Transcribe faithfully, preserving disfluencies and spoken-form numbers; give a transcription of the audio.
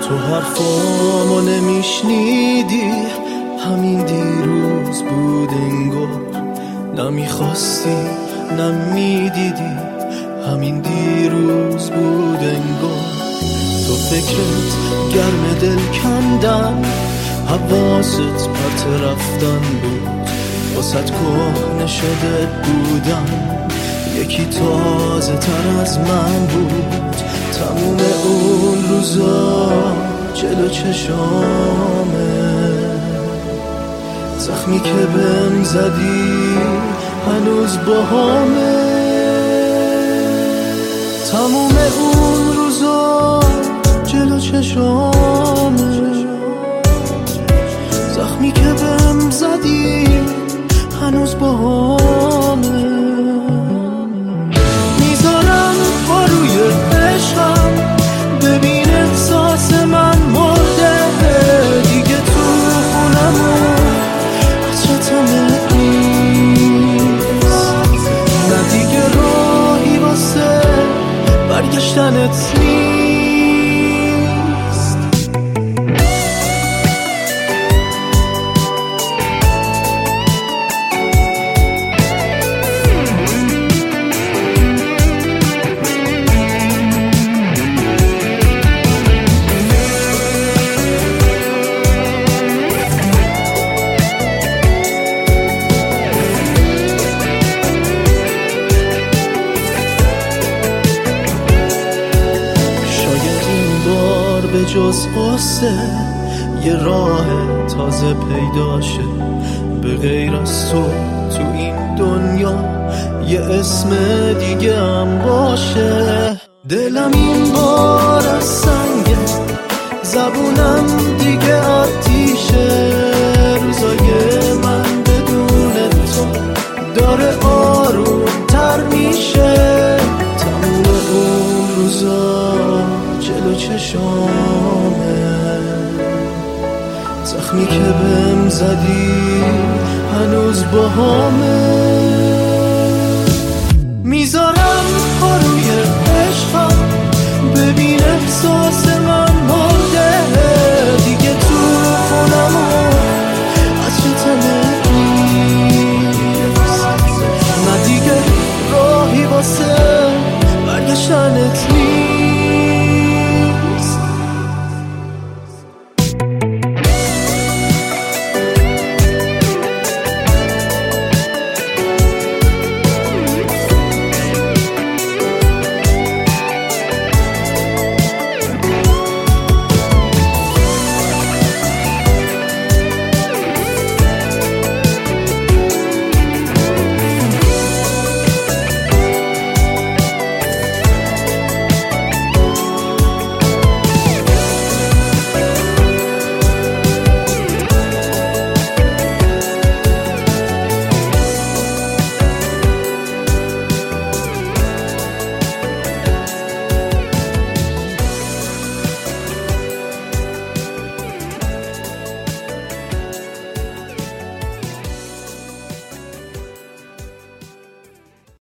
تو حرفامو نمیشنیدی، همین دیروز بود انگار. نمیخواستی نمیدیدی، همین دیروز بود انگار. تو فکرت گرم دل کندن، حواست پرت رفتن بود. واسط کهنه شده بودن، یکی تازه تر از من بود. تموم اون روزا جلو چشامه، زخمی که بهم زدی هنوز باهامه. تموم اون روزا جلو چشامه، زخمی که بهم زدی هنوز باهامه. میذارم با روی عشقم، ببین احساس من مرده دیگه. تو خونمون عطرتم نیست، نه دیگه راهی واسه برگشتنت نیست. به جز قصه یه راه تازه پیدا شه، به غیر از تو تو این دنیا یه اسم دیگه هم باشه. دلم این بار از سنگه، زبونم دیگه آتیشه. روزای من بدون تو داره آروم تر میشه. تموم اون روزا جلو چشامه، زخمی که بهم زدی هنوز باهامه. میذارم پا روی عشقم، ببین احساس